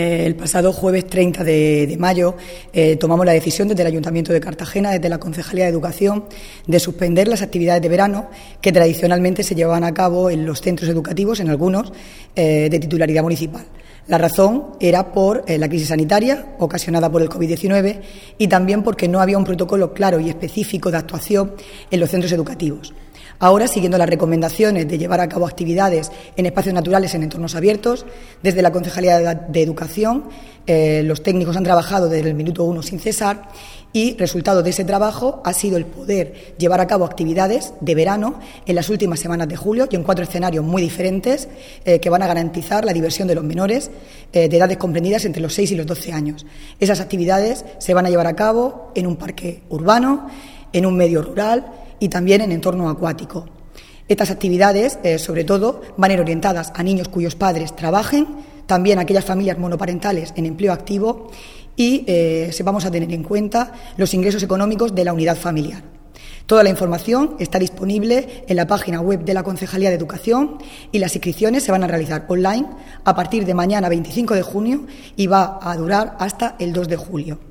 El pasado jueves 30 de mayo tomamos la decisión desde el Ayuntamiento de Cartagena, desde la Concejalía de Educación, de suspender las actividades de verano que tradicionalmente se llevaban a cabo en los centros educativos, en algunos, de titularidad municipal. La razón era por la crisis sanitaria ocasionada por el COVID-19 y también porque no había un protocolo claro y específico de actuación en los centros educativos. Ahora, siguiendo las recomendaciones de llevar a cabo actividades en espacios naturales en entornos abiertos, desde la Concejalía de Educación, los técnicos han trabajado desde el minuto 1 sin cesar y resultado de ese trabajo ha sido el poder llevar a cabo actividades de verano en las últimas semanas de julio y en 4 escenarios muy diferentes que van a garantizar la diversión de los menores de edades comprendidas entre los 6 y los 12 años. Esas actividades se van a llevar a cabo en un parque urbano, en un medio rural y también en entorno acuático. Estas actividades, sobre todo, van a ir orientadas a niños cuyos padres trabajen, también a aquellas familias monoparentales en empleo activo y vamos a tener en cuenta los ingresos económicos de la unidad familiar. Toda la información está disponible en la página web de la Concejalía de Educación y las inscripciones se van a realizar online a partir de mañana 25 de junio y va a durar hasta el 2 de julio.